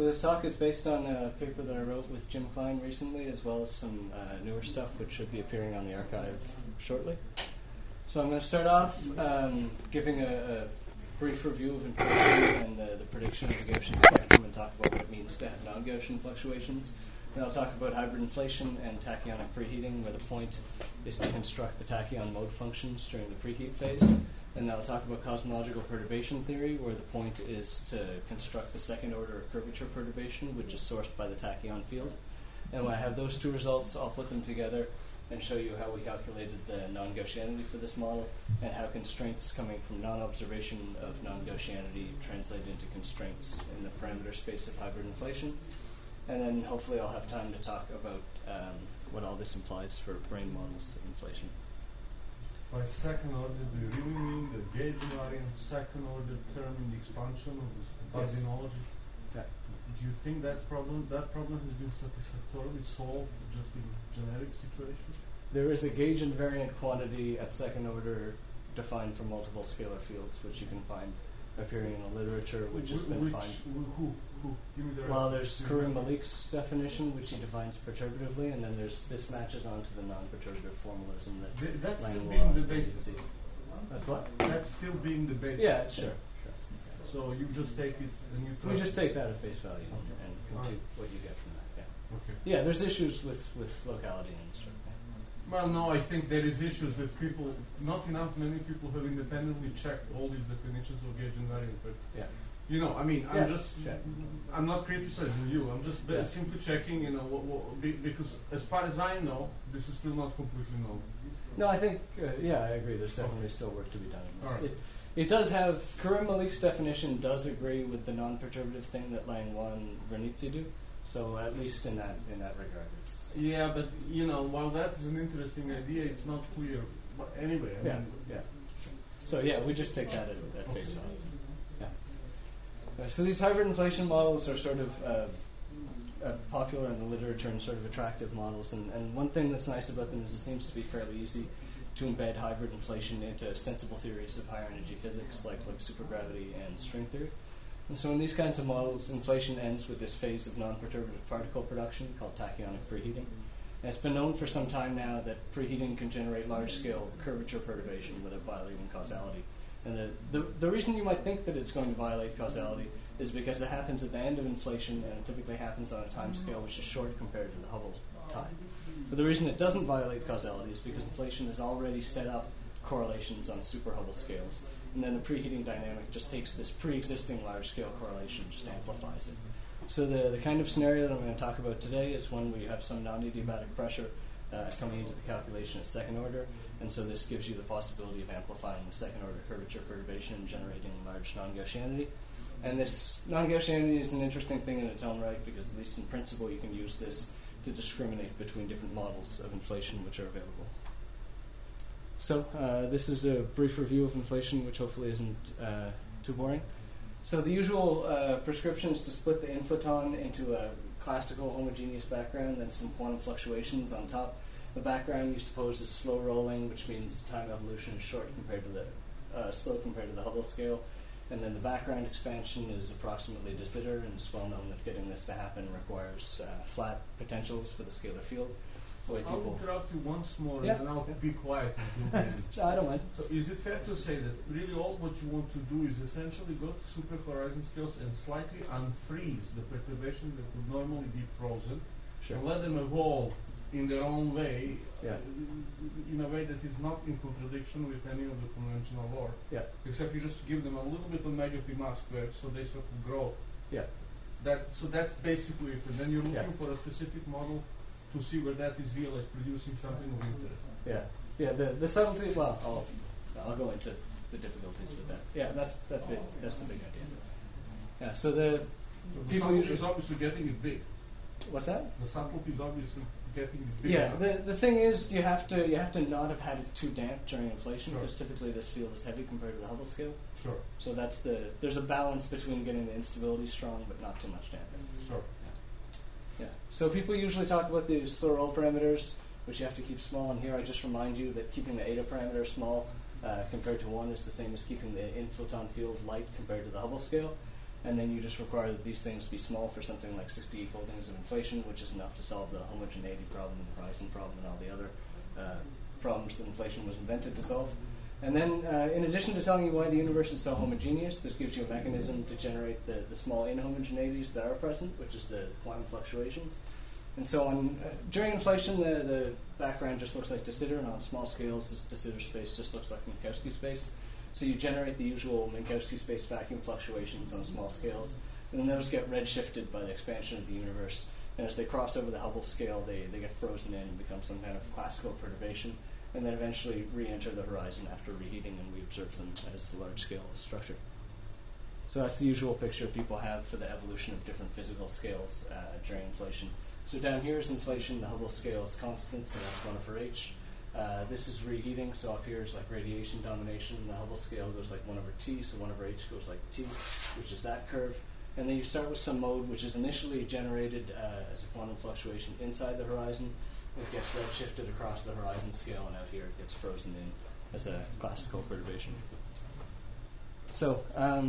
So this talk is based on a paper that I wrote with Jim Klein recently, as well as some newer stuff which should be appearing on the archive shortly. So I'm going to start off giving a brief review of inflation and the prediction of the Gaussian spectrum, and talk about what it means to have non-Gaussian fluctuations. Then I'll talk about hybrid inflation and tachyonic preheating, where the point is to construct the tachyon mode functions during the preheat phase. And then I'll talk about cosmological perturbation theory, where the point is to construct the second order curvature perturbation, which is sourced by the tachyon field. And when I have those two results, I'll put them together and show you how we calculated the non-Gaussianity for this model, and how constraints coming from non-observation of non-Gaussianity translate into constraints in the parameter space of hybrid inflation. And then hopefully I'll have time to talk about what all this implies for brane models of inflation. By second order, do you really mean the gauge invariant second order term in the expansion of the bodinology? Yeah. Do you think that problem has been satisfactorily solved just in generic situations? There is a gauge invariant quantity at second order defined for multiple scalar fields, which you can find appearing in the literature, which has been defined. Who? Give me the Well, there's Karim Malik's definition, which he defines perturbatively, and then this matches onto the non-perturbative formalism that that's still Lang being debated. That's what? That's still being debated. Yeah, sure. So you just take it and you try. We just take that at face value and compute what you get from that. Yeah. Okay. Yeah, there's issues with locality and sort of thing. Well, no, I think there is issues that people, not enough many people have independently checked all these definitions of gauge invariant, but Yeah. you know, I mean, I'm not criticizing you. I'm just simply checking, you know, because as far as I know, this is still not completely known. No, I think, I agree. There's definitely still work to be done in this. All right. It does have, Karim Malik's definition does agree with the non-perturbative thing that Langlois and Vernizzi do. So at least in that regard, it's... Yeah, but, you know, while that is an interesting idea, it's not clear. But anyway, I mean... So we just take that at face value. Yeah. So these hybrid inflation models are sort of popular in the literature and sort of attractive models. And one thing that's nice about them is it seems to be fairly easy to embed hybrid inflation into sensible theories of higher energy physics, like supergravity and string theory. And so in these kinds of models, inflation ends with this phase of non-perturbative particle production called tachyonic preheating. And it's been known for some time now that preheating can generate large-scale curvature perturbation without violating causality. And the reason you might think that it's going to violate causality is because it happens at the end of inflation, and it typically happens on a time scale which is short compared to the Hubble time. But the reason it doesn't violate causality is because inflation has already set up correlations on super Hubble scales, and then the preheating dynamic just takes this pre-existing large-scale correlation and just amplifies it. So the kind of scenario that I'm going to talk about today is one where you have some non-adiabatic pressure coming into the calculation at second order, and so this gives you the possibility of amplifying the second order curvature perturbation and generating large non-Gaussianity. And this non-Gaussianity is an interesting thing in its own right, because at least in principle you can use this to discriminate between different models of inflation which are available. So this is a brief review of inflation, which hopefully isn't too boring. So the usual prescription is to split the inflaton into a classical homogeneous background, then some quantum fluctuations on top. The background you suppose is slow rolling, which means time evolution is short compared to the slow compared to the Hubble scale. And then the background expansion is approximately de Sitter, and it's well known that getting this to happen requires flat potentials for the scalar field. I'll interrupt you once more, and then I'll be quiet until the end. I don't mind. So is it fair to say that really all what you want to do is essentially go to super horizon scales and slightly unfreeze the perturbation that would normally be frozen, and let them evolve in their own way, in a way that is not in contradiction with any of the conventional lore, except you just give them a little bit of mega p mass squared so they sort of grow. So that's basically it. And then you're looking for a specific model to see where that is realized, producing something of interest. The subtlety. Well, I'll go into the difficulties with that. Yeah, that's the big idea. Yeah. So the subtlety is obviously getting it big. What's that? The subtlety is obviously getting it big. Yeah. The thing is, you have to not have had it too damp during inflation, because typically this field is heavy compared to the Hubble scale. Sure. So there's a balance between getting the instability strong but not too much damping. Sure. Yeah. So people usually talk about these slow roll parameters, which you have to keep small. And here I just remind you that keeping the eta parameter small compared to 1 is the same as keeping the inflaton field light compared to the Hubble scale. and then you just require that these things be small for something like 60 foldings of inflation, which is enough to solve the homogeneity problem, the horizon problem, and all the other problems that inflation was invented to solve. And then, in addition to telling you why the universe is so homogeneous, this gives you a mechanism to generate the small inhomogeneities that are present, which is the quantum fluctuations. And so during inflation, the background just looks like de Sitter, and on small scales, this de Sitter space just looks like Minkowski space. So you generate the usual Minkowski space vacuum fluctuations on small scales, and then those get redshifted by the expansion of the universe. And as they cross over the Hubble scale, they get frozen in and become some kind of classical perturbation, and then eventually re-enter the horizon after reheating, and we observe them as the large-scale structure. So that's the usual picture people have for the evolution of different physical scales during inflation. So down here is inflation, the Hubble scale is constant, so that's 1 over h. This is reheating, so up here is like radiation domination. The Hubble scale goes like 1 over t, so 1 over h goes like t, which is that curve. And then you start with some mode which is initially generated as a quantum fluctuation inside the horizon. It gets redshifted across the horizon scale, and out here it gets frozen in as a classical perturbation. So,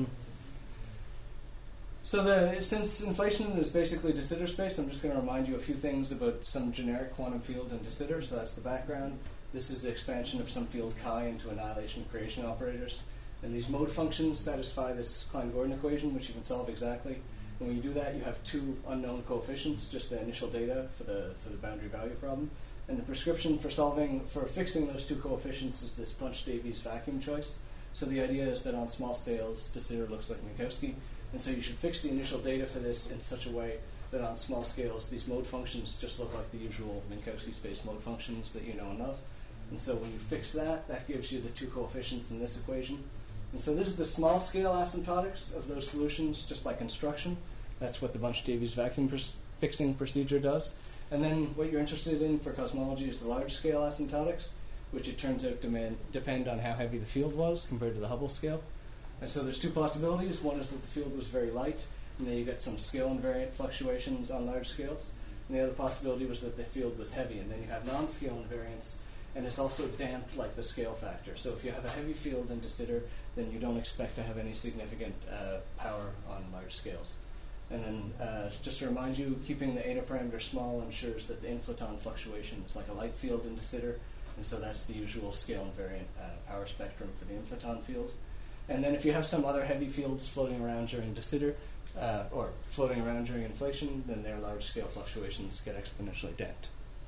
since inflation is basically de Sitter space, I'm just going to remind you a few things about some generic quantum field in de Sitter. So that's the background. This is the expansion of some field chi into annihilation creation operators. And these mode functions satisfy this Klein-Gordon equation, which you can solve exactly. And when you do that, you have 2 unknown coefficients, just the initial data for the boundary value problem. And the prescription for fixing those 2 coefficients is this Bunch-Davies vacuum choice. So the idea is that on small scales, de Sitter looks like Minkowski. And so you should fix the initial data for this in such a way that on small scales, these mode functions just look like the usual Minkowski space mode functions that you know and love. And so when you fix that, that gives you the 2 coefficients in this equation. And so this is the small scale asymptotics of those solutions just by construction. That's what the Bunch-Davies vacuum fixing procedure does. And then what you're interested in for cosmology is the large scale asymptotics, which it turns out depend on how heavy the field was compared to the Hubble scale. And so there's 2 possibilities. One is that the field was very light, and then you get some scale invariant fluctuations on large scales. And the other possibility was that the field was heavy, and then you have non-scale invariance, and it's also damped like the scale factor. So if you have a heavy field in de Sitter, then you don't expect to have any significant power on large scales. And then just to remind you, keeping the eta parameter small ensures that the inflaton fluctuation is like a light field in de Sitter, and so that's the usual scale invariant power spectrum for the inflaton field. And then if you have some other heavy fields floating around during de Sitter, or floating around during inflation, then their large-scale fluctuations get exponentially damped.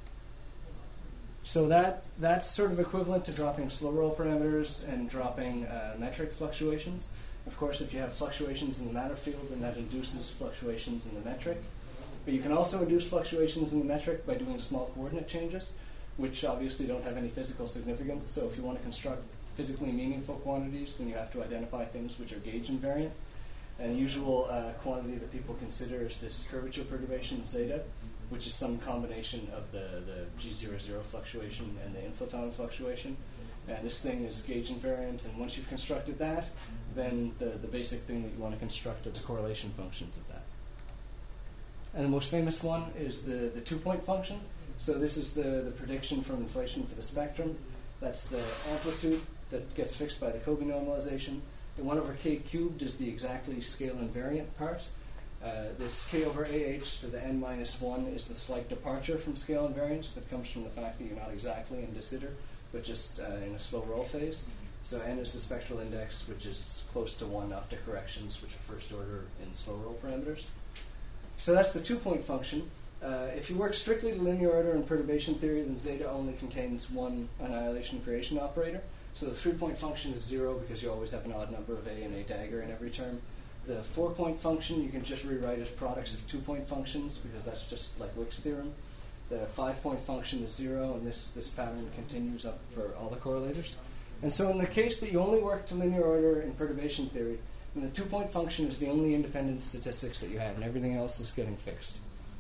So that's sort of equivalent to dropping slow roll parameters and dropping metric fluctuations. Of course, if you have fluctuations in the matter field, then that induces fluctuations in the metric. But you can also induce fluctuations in the metric by doing small coordinate changes, which obviously don't have any physical significance. So if you want to construct physically meaningful quantities, then you have to identify things which are gauge invariant. And the usual quantity that people consider is this curvature perturbation zeta, which is some combination of the G00 fluctuation and the inflaton fluctuation. And this thing is gauge invariant, and once you've constructed that, then the basic thing that you want to construct are the correlation functions of that. And the most famous one is the 2-point function. So this is the prediction from inflation for the spectrum. That's the amplitude that gets fixed by the Kobe normalization. The 1 over k cubed is the exactly scale invariant part. This k over ah to the n minus 1 is the slight departure from scale invariance that comes from the fact that you're not exactly in de Sitter, but just in a slow roll phase. So n is the spectral index, which is close to 1 up to corrections, which are first order in slow roll parameters. So that's the 2-point function. If you work strictly to linear order in perturbation theory, then zeta only contains 1 annihilation creation operator. So the 3-point function is 0 because you always have an odd number of a and a dagger in every term. The 4-point function you can just rewrite as products of 2-point functions because that's just like Wick's theorem. The 5-point function is 0, and this pattern continues up for all the correlators. And so in the case that you only work to linear order in perturbation theory, then the 2-point function is the only independent statistics that you have, and everything else is getting fixed.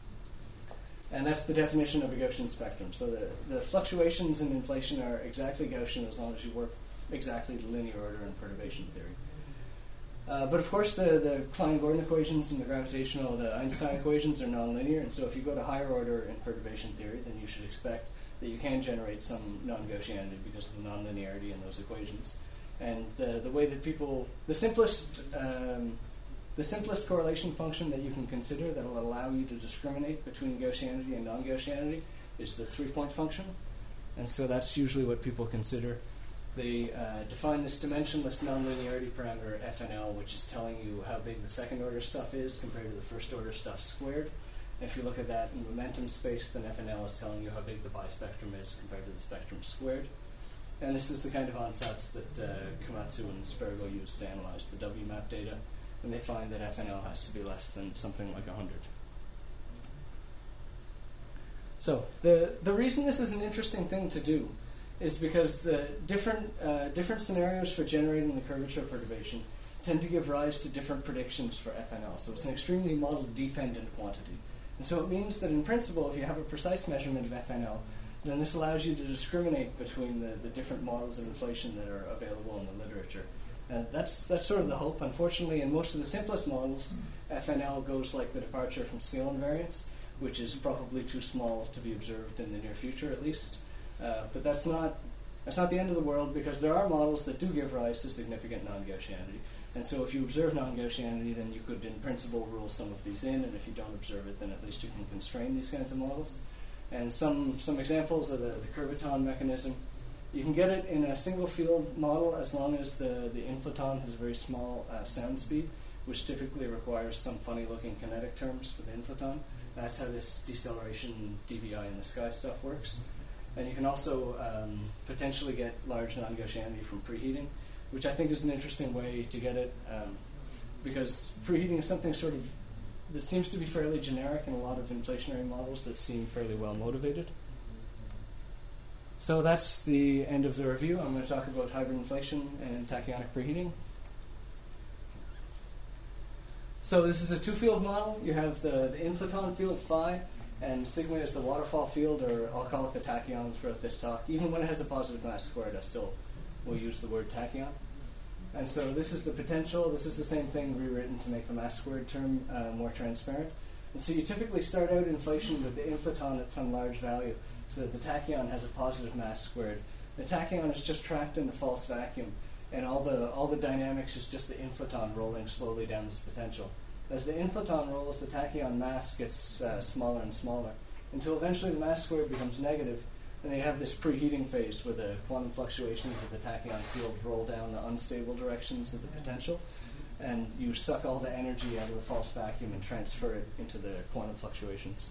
And that's the definition of a Gaussian spectrum. So the fluctuations in inflation are exactly Gaussian as long as you work exactly to linear order in perturbation theory. But of course, the Klein-Gordon equations and the Einstein equations are nonlinear, and so if you go to higher order in perturbation theory, then you should expect that you can generate some non-Gaussianity because of the nonlinearity in those equations. And the way that the simplest The simplest correlation function that you can consider that will allow you to discriminate between Gaussianity and non-Gaussianity is the 3-point function. And so that's usually what people consider. They define this dimensionless nonlinearity parameter FNL, which is telling you how big the second order stuff is compared to the first order stuff squared. And if you look at that in momentum space, then FNL is telling you how big the bispectrum is compared to the spectrum squared. And this is the kind of ansatz that Komatsu and Spergo use to analyze the WMAP data. And they find that FNL has to be less than something like 100. So the reason this is an interesting thing to do is because the different scenarios for generating the curvature perturbation tend to give rise to different predictions for FNL. So it's an extremely model-dependent quantity. And so it means that in principle, if you have a precise measurement of FNL, then this allows you to discriminate between the different models of inflation that are available in the literature. That's sort of the hope. Unfortunately, in most of the simplest models, FNL goes like the departure from scale invariance, which is probably too small to be observed in the near future, at least. But that's not the end of the world, because there are models that do give rise to significant non-Gaussianity. And so if you observe non-Gaussianity, then you could, in principle, rule some of these in, and if you don't observe it, then at least you can constrain these kinds of models. And some examples of the Curvaton mechanism. You can get it in a single field model as long as the inflaton has a very small sound speed, which typically requires some funny looking kinetic terms for the inflaton. That's how this deceleration dVi in the sky stuff works. And you can also potentially get large non-Gaussianity from preheating, which I think is an interesting way to get it, because preheating is something sort of that seems to be fairly generic in a lot of inflationary models that seem fairly well motivated. So that's the end of the review. I'm going to talk about hybrid inflation and tachyonic preheating. So this is a two-field model. You have the inflaton field phi, and sigma is the waterfall field, or I'll call it the tachyon throughout this talk. Even when it has a positive mass squared, I still will use the word tachyon. And so this is the potential. This is the same thing rewritten to make the mass squared term more transparent. And so you typically start out inflation with the inflaton at some large value, so that the tachyon has a positive mass squared. The tachyon is just trapped in the false vacuum, and all the dynamics is just the inflaton rolling slowly down this potential. As the inflaton rolls, the tachyon mass gets smaller and smaller, until eventually the mass squared becomes negative, and they have this preheating phase where the quantum fluctuations of the tachyon field roll down the unstable directions of the potential, and you suck all the energy out of the false vacuum and transfer it into the quantum fluctuations.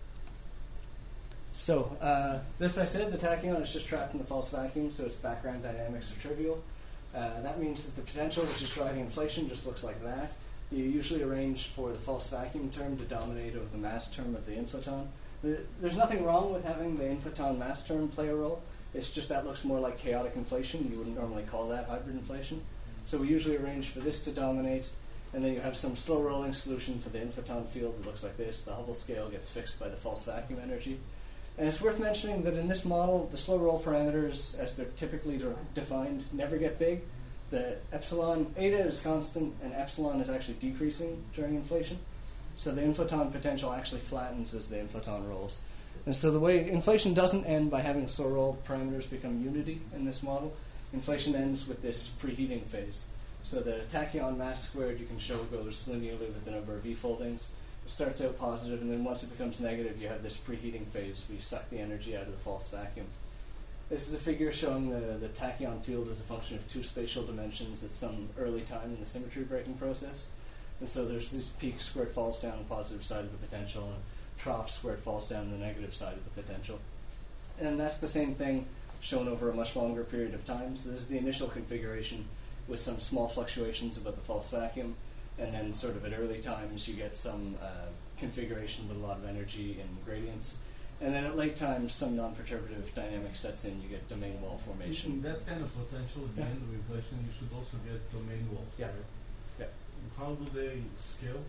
So this, I said, the tachyon is just trapped in the false vacuum, so its background dynamics are trivial. That means that the potential, which is driving inflation, just looks like that. You usually arrange for the false vacuum term to dominate over the mass term of the inflaton. There's nothing wrong with having the inflaton mass term play a role. It's just that looks more like chaotic inflation. You wouldn't normally call that hybrid inflation. So we usually arrange for this to dominate, and then you have some slow rolling solution for the inflaton field that looks like this. The Hubble scale gets fixed by the false vacuum energy. And it's worth mentioning that in this model, the slow roll parameters, as they're typically defined, never get big. The epsilon, eta is constant, and epsilon is actually decreasing during inflation. So the inflaton potential actually flattens as the inflaton rolls. And so the way inflation doesn't end by having slow roll parameters become unity in this model. Inflation ends with this preheating phase. So the tachyon mass squared, you can show, goes linearly with the number of e-foldings. It starts out positive, and then once it becomes negative, you have this preheating phase where you suck the energy out of the false vacuum. This is a figure showing the tachyon field as a function of two spatial dimensions at some early time in the symmetry breaking process. And so there's this peak where it falls down the positive side of the potential, and troughs where it falls down the negative side of the potential. And that's the same thing shown over a much longer period of time. So this is the initial configuration with some small fluctuations about the false vacuum. And then sort of at early times, you get some configuration with a lot of energy and gradients. And then at late times, some non-perturbative dynamic sets in. You get domain wall formation. In that kind of potential at the end of inflation, you should also get domain walls. Yeah. Right? Yeah. How do they scale?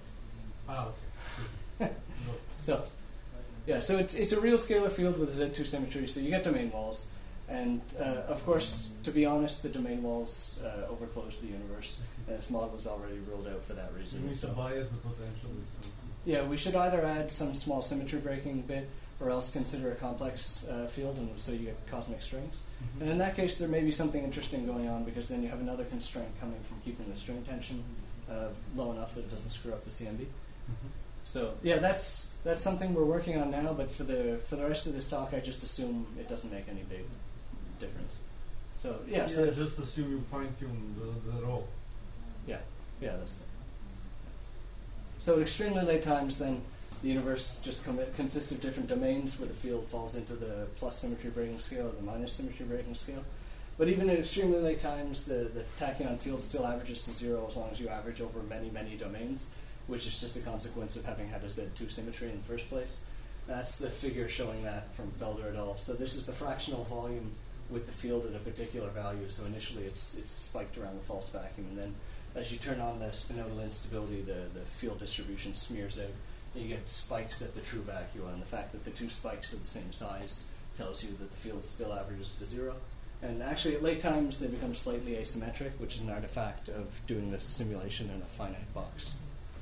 Okay. No. So it's a real scalar field with Z2 symmetry. So you get domain walls. And of course, to be honest, the domain walls overclose the universe, and this model is already ruled out for that reason. You need to bias the potential. Yeah, we should either add some small symmetry breaking bit, or else consider a complex field, and so you get cosmic strings. Mm-hmm. And in that case, there may be something interesting going on, because then you have another constraint coming from keeping the string tension low enough that it doesn't screw up the CMB. So yeah, that's something we're working on now. But for the rest of this talk, I just assume it doesn't make any big difference. So yeah, so just assume you fine tune the roll. Yeah, that's the. So at extremely late times, then the universe just consists of different domains where the field falls into the plus symmetry breaking scale or the minus symmetry breaking scale. But even at extremely late times, the tachyon field still averages to 0 as long as you average over many, many domains, which is just a consequence of having had a Z2 symmetry in the first place. That's the figure showing that from Felder et al. So this is the fractional volume with the field at a particular value. So initially it's spiked around the false vacuum, and then as you turn on the spinodal instability, the field distribution smears out, and you get spikes at the true vacuum. And the fact that the two spikes are the same size tells you that the field still averages to 0. And actually, at late times, they become slightly asymmetric, which is an artifact of doing this simulation in a finite box.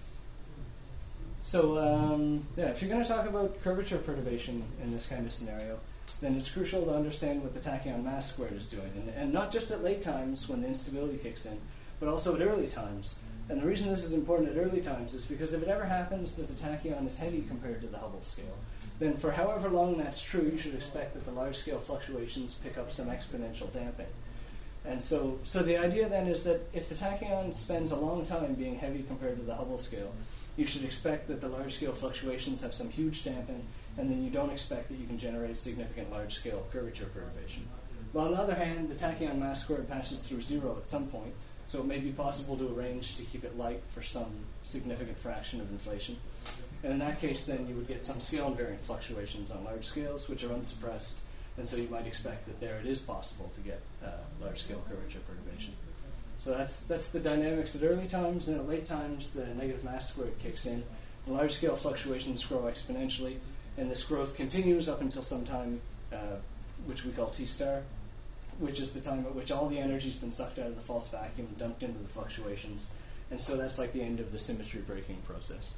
So, if you're going to talk about curvature perturbation in this kind of scenario, then it's crucial to understand what the tachyon mass squared is doing. And not just at late times when the instability kicks in, but also at early times. And the reason this is important at early times is because if it ever happens that the tachyon is heavy compared to the Hubble scale, then for however long that's true, you should expect that the large-scale fluctuations pick up some exponential damping. And so the idea then is that if the tachyon spends a long time being heavy compared to the Hubble scale, you should expect that the large-scale fluctuations have some huge damping, and then you don't expect that you can generate significant large-scale curvature perturbation. Well, on the other hand, the tachyon mass squared passes through 0 at some point, so it may be possible to arrange to keep it light for some significant fraction of inflation. And in that case, then you would get some scale invariant fluctuations on large scales, which are unsuppressed, and so you might expect that there it is possible to get large-scale curvature perturbation. So that's the dynamics at early times, and at late times, the negative mass squared kicks in. The large-scale fluctuations grow exponentially, and this growth continues up until some time, which we call T star, which is the time at which all the energy's been sucked out of the false vacuum, dumped into the fluctuations, and so that's like the end of the symmetry breaking process.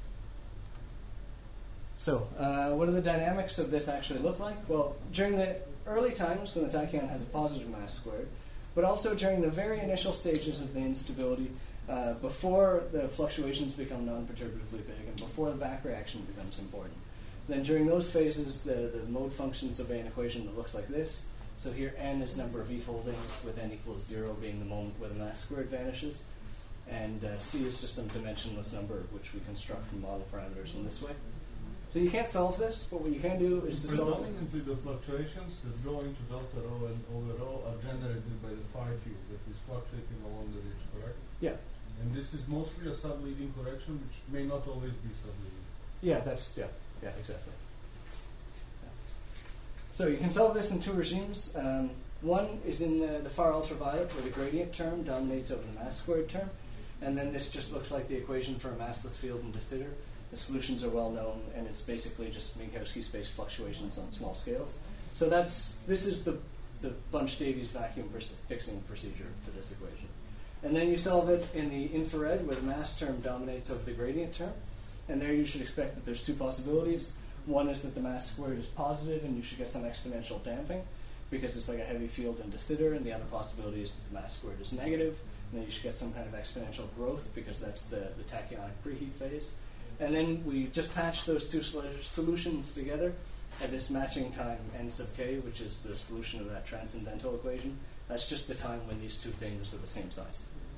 So, what do the dynamics of this actually look like? Well, during the early times when the tachyon has a positive mass squared, but also during the very initial stages of the instability, before the fluctuations become non-perturbatively big and before the back reaction becomes important. Then during those phases, the mode functions obey an equation that looks like this. So here n is number of e-foldings, with n equals 0 being the moment where the mass squared vanishes. And c is just some dimensionless number which we construct from model parameters in this way. So you can't solve this, but what you can do is to solve it. Predominantly the fluctuations that go into delta rho and over rho are generated by the phi field that is fluctuating along the ridge, correct? Yeah. And this is mostly a subleading correction, which may not always be subleading. Yeah, exactly. Yeah. So you can solve this in two regimes. One is in the far ultraviolet, where the gradient term dominates over the mass squared term, and then this just looks like the equation for a massless field in de Sitter. The solutions are well known, and it's basically just Minkowski space fluctuations on small scales. So this is the Bunch-Davies vacuum fixing procedure for this equation. And then you solve it in the infrared, where the mass term dominates over the gradient term. And there you should expect that there's two possibilities. One is that the mass squared is positive, and you should get some exponential damping, because it's like a heavy field in de Sitter. And the other possibility is that the mass squared is negative, and then you should get some kind of exponential growth, because that's the tachyonic preheat phase. And then we just patch those two solutions together at this matching time n sub k, which is the solution of that transcendental equation. That's just the time when these two things are the same size.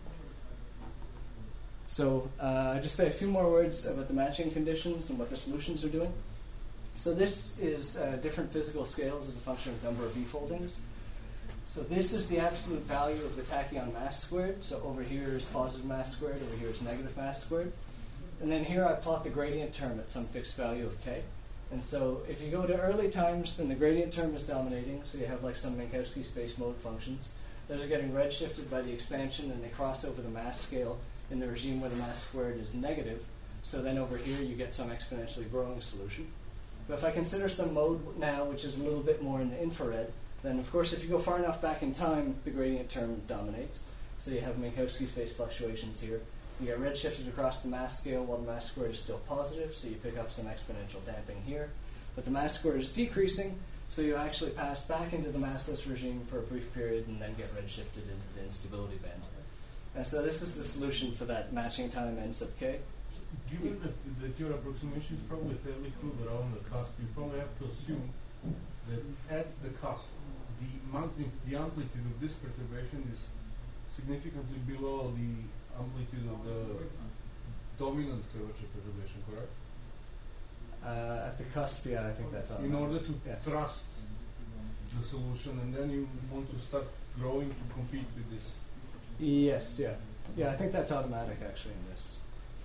So I just say a few more words about the matching conditions and what the solutions are doing. So this is different physical scales as a function of number of e-foldings. So this is the absolute value of the tachyon mass squared. So over here is positive mass squared, over here is negative mass squared. And then here I plot the gradient term at some fixed value of k. And so if you go to early times, then the gradient term is dominating. So you have like some Minkowski space mode functions. Those are getting redshifted by the expansion, and they cross over the mass scale in the regime where the mass squared is negative. So then over here you get some exponentially growing solution. But if I consider some mode now, which is a little bit more in the infrared, then of course if you go far enough back in time, the gradient term dominates. So you have Minkowski space fluctuations here. You get redshifted across the mass scale while the mass squared is still positive, so you pick up some exponential damping here. But the mass squared is decreasing, so you actually pass back into the massless regime for a brief period and then get redshifted into the instability band. And so this is the solution for that matching time n sub k. Given that your approximation is probably fairly crude around the cusp, you probably have to assume that at the cusp, the amplitude of this perturbation is significantly below the amplitude of the dominant curvature perturbation, correct? At the cusp, yeah, I think that's all. In order to trust the solution, and then you want to start growing to compete with this. Yes, yeah. Yeah, I think that's automatic actually in this.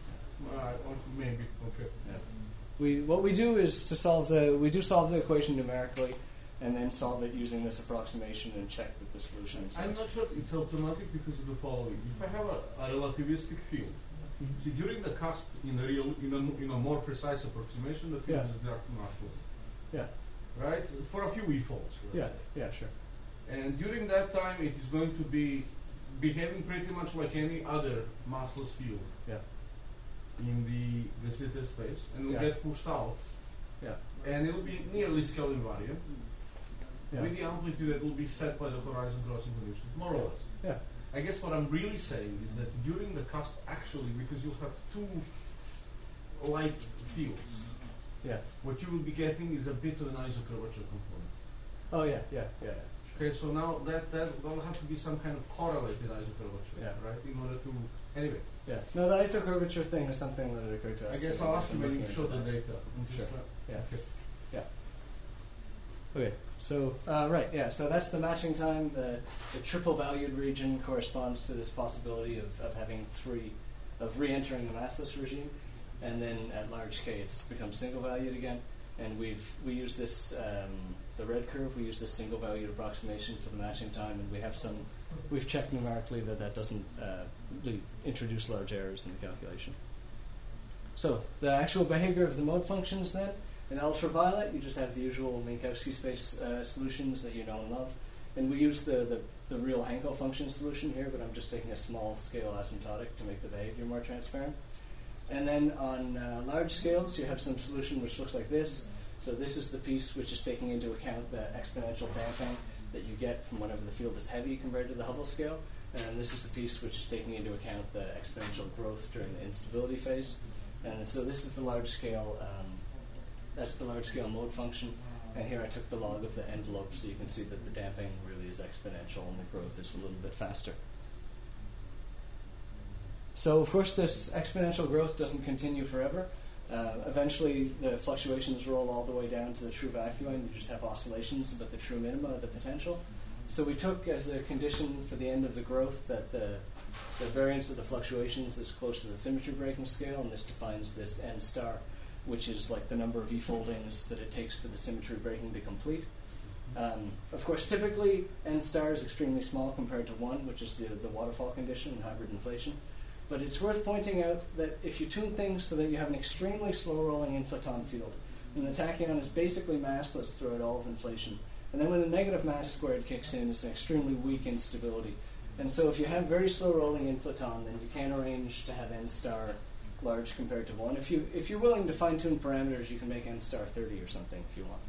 Maybe, okay. Yeah. What we do is to solve the equation numerically, and then solve it using this approximation and check that the solution is. I'm not sure it's automatic because of the following. If I have a relativistic field, see during the cusp in a more precise approximation, the field is dark massless. Yeah. Right? For a few E folds. Yeah. Yeah. Sure. And during that time, it is going to be behaving pretty much like any other massless field. Yeah. In the de Sitter space, and will get pushed out. Yeah. And it will be nearly scale invariant. Yeah. With the amplitude that will be set by the horizon crossing condition, more or less. Yeah. I guess what I'm really saying is that during the cusp, actually, because you'll have two light fields, what you will be getting is a bit of an isocurvature component. Oh yeah, yeah, yeah. Okay, so now that will have to be some kind of correlated isocurvature, right? In order to anyway. Yeah. No, the isocurvature thing is something that occurred to us. I guess I'll ask you when you show the data. Sure. Yeah. Okay. Yeah. Okay. So So that's the matching time. The triple valued region corresponds to this possibility of having re-entering the massless regime, and then at large k it's become single valued again. And we use this the red curve. We use this single valued approximation for the matching time, and we've checked numerically that doesn't really introduce large errors in the calculation. So the actual behavior of the mode functions then. In ultraviolet, you just have the usual Minkowski space solutions that you know and love. And we use the real Hankel function solution here, but I'm just taking a small scale asymptotic to make the behavior more transparent. And then on large scales, you have some solution which looks like this. So this is the piece which is taking into account the exponential damping that you get from whenever the field is heavy compared to the Hubble scale. And this is the piece which is taking into account the exponential growth during the instability phase. And so this is the large scale. That's the large scale mode function. And here I took the log of the envelope, so you can see that the damping really is exponential and the growth is a little bit faster. So of course this exponential growth doesn't continue forever. Eventually the fluctuations roll all the way down to the true vacuum, and you just have oscillations about the true minima of the potential. So we took as a condition for the end of the growth that the variance of the fluctuations is close to the symmetry breaking scale, and this defines this n star, which is like the number of e-foldings that it takes for the symmetry breaking to complete. Of course, typically n star is extremely small compared to 1, which is the waterfall condition in hybrid inflation. But it's worth pointing out that if you tune things so that you have an extremely slow-rolling inflaton field, then the tachyon is basically massless throughout all of inflation. And then when the negative mass squared kicks in, it's an extremely weak instability. And so if you have very slow-rolling inflaton, then you can arrange to have n star large compared to 1. If you're willing to fine-tune parameters, you can make n star 30 or something if you want.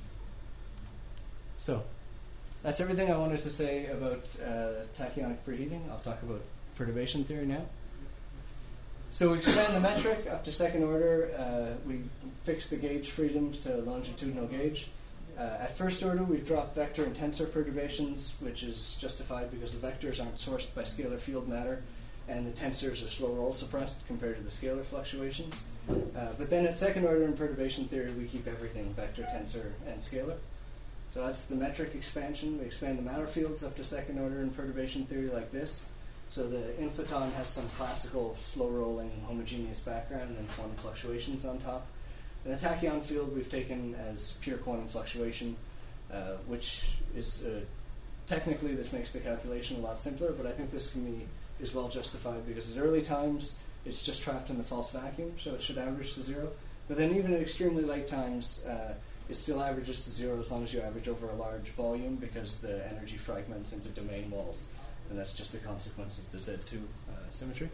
So that's everything I wanted to say about tachyonic preheating. I'll talk about perturbation theory now. So we expand the metric up to second order. We fix the gauge freedoms to longitudinal gauge. At first order, we've dropped vector and tensor perturbations, which is justified because the vectors aren't sourced by scalar field matter, and the tensors are slow roll suppressed compared to the scalar fluctuations. But then at second order in perturbation theory, we keep everything vector, tensor, and scalar. So that's the metric expansion. We expand the matter fields up to second order in perturbation theory like this. So the inflaton has some classical slow-rolling homogeneous background and quantum fluctuations on top. And the tachyon field we've taken as pure quantum fluctuation, which is technically this makes the calculation a lot simpler, but I think this is well justified because at early times it's just trapped in the false vacuum, so it should average to 0. But then even at extremely late times, it still averages to 0 as long as you average over a large volume because the energy fragments into domain walls. And that's just a consequence of the Z2 symmetry.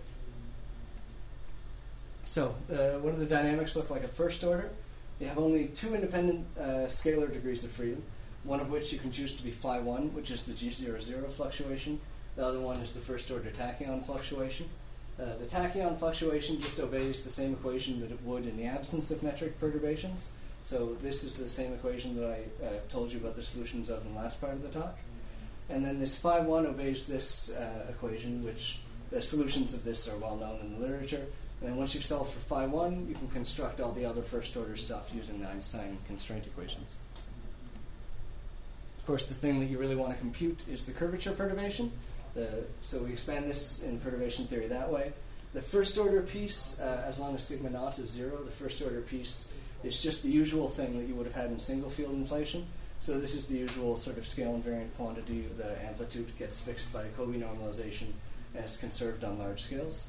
So what do the dynamics look like at first order? You have only 2 independent scalar degrees of freedom, one of which you can choose to be phi 1, which is the G00 fluctuation, The other one is the first order tachyon fluctuation. The tachyon fluctuation just obeys the same equation that it would in the absence of metric perturbations. So this is the same equation that I told you about the solutions of in the last part of the talk. And then this phi 1 obeys this equation, which the solutions of this are well known in the literature. And then once you've solved for phi 1, you can construct all the other first order stuff using the Einstein constraint equations. Of course, the thing that you really want to compute is the curvature perturbation. So we expand this in perturbation theory that way. The first order piece, as long as sigma naught is 0, the first order piece is just the usual thing that you would have had in single field inflation. So this is the usual sort of scale invariant quantity. The amplitude gets fixed by Kobe normalization and is conserved on large scales.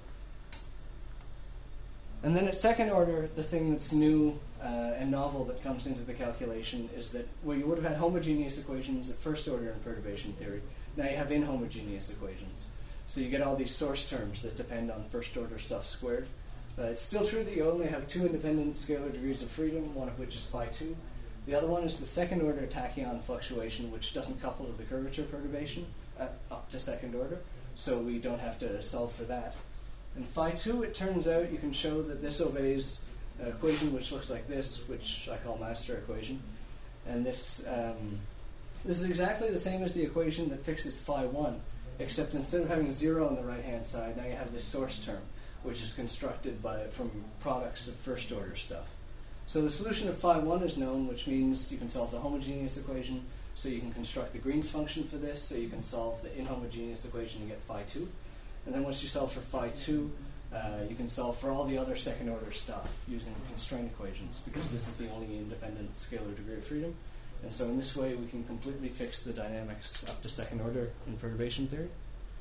And then at second order, the thing that's new and novel that comes into the calculation is that where you would have had homogeneous equations at first order in perturbation theory, now you have inhomogeneous equations. So you get all these source terms that depend on first order stuff squared. It's still true that you only have two independent scalar degrees of freedom, one of which is phi 2. The other one is the second order tachyon fluctuation, which doesn't couple to the curvature perturbation up to second order, so we don't have to solve for that. And phi 2, it turns out you can show that this obeys an equation which looks like this, which I call master equation. And this is exactly the same as the equation that fixes phi 1, except instead of having 0 on the right-hand side, now you have this source term, which is constructed from products of first order stuff. So the solution of phi 1 is known, which means you can solve the homogeneous equation, so you can construct the Green's function for this, so you can solve the inhomogeneous equation to get phi 2. And then once you solve for phi 2, you can solve for all the other second order stuff using constraint equations, because this is the only independent scalar degree of freedom. And so in this way, we can completely fix the dynamics up to second order in perturbation theory.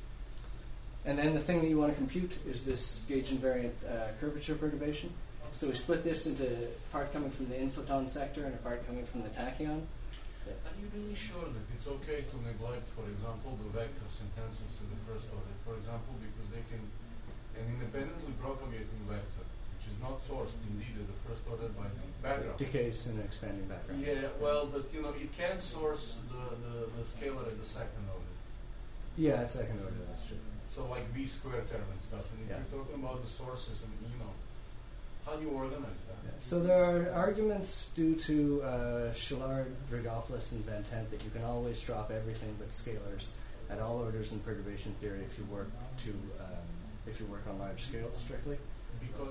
And then the thing that you want to compute is this gauge invariant curvature perturbation. So we split this into a part coming from the inflaton sector and a part coming from the tachyon. Are you really sure that it's okay to neglect, for example, the vectors and tensors in the first order? For example, because they can, an independently propagating vector, which is not sourced indeed at the first order by the background. Decays in an expanding background. Yeah, well, but it can source the scalar at the second order. Yeah, second order, that's true. So like V squared term and stuff. And if you're talking about the sources, and how do you organize that? Yeah. So there are arguments due to Szilard, Dragopoulos, and Van Tent that you can always drop everything but scalars at all orders in perturbation theory if you work on large scales strictly. Because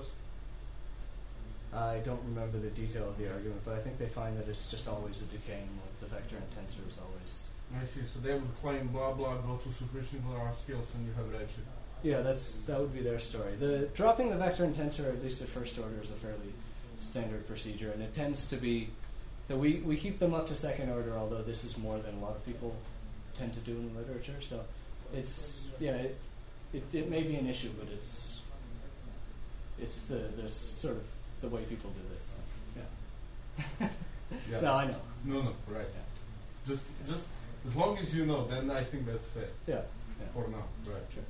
I don't remember the detail of the argument, but I think they find that it's just always a decaying with the vector and tensor is always. I see. So they would claim blah blah go to supersingular R scales and you have redshift. Yeah, that would be their story. The dropping the vector and tensor, at least at first order, is a fairly standard procedure, and it tends to be that we keep them up to second order, although this is more than a lot of people tend to do in the literature. So it's it may be an issue, but it's the sort of the way people do this. Yeah. Yeah. No, I know. No, right. Yeah. Just as long as you know, then I think that's fair. Yeah. For now, right. Sure.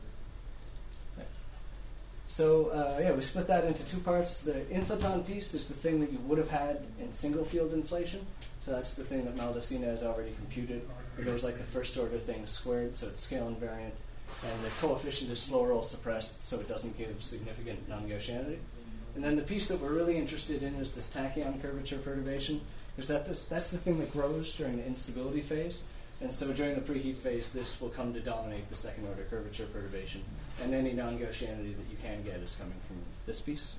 So we split that into two parts. The inflaton piece is the thing that you would have had in single field inflation. So that's the thing that Maldacena has already computed. It goes like the first order thing squared, so it's scale invariant. And the coefficient is slow roll suppressed, so it doesn't give significant non-Gaussianity. And then the piece that we're really interested in is this tachyon curvature perturbation, because that's the thing that grows during the instability phase. And so during the preheat phase, this will come to dominate the second order curvature perturbation. And any non-Gaussianity that you can get is coming from this piece.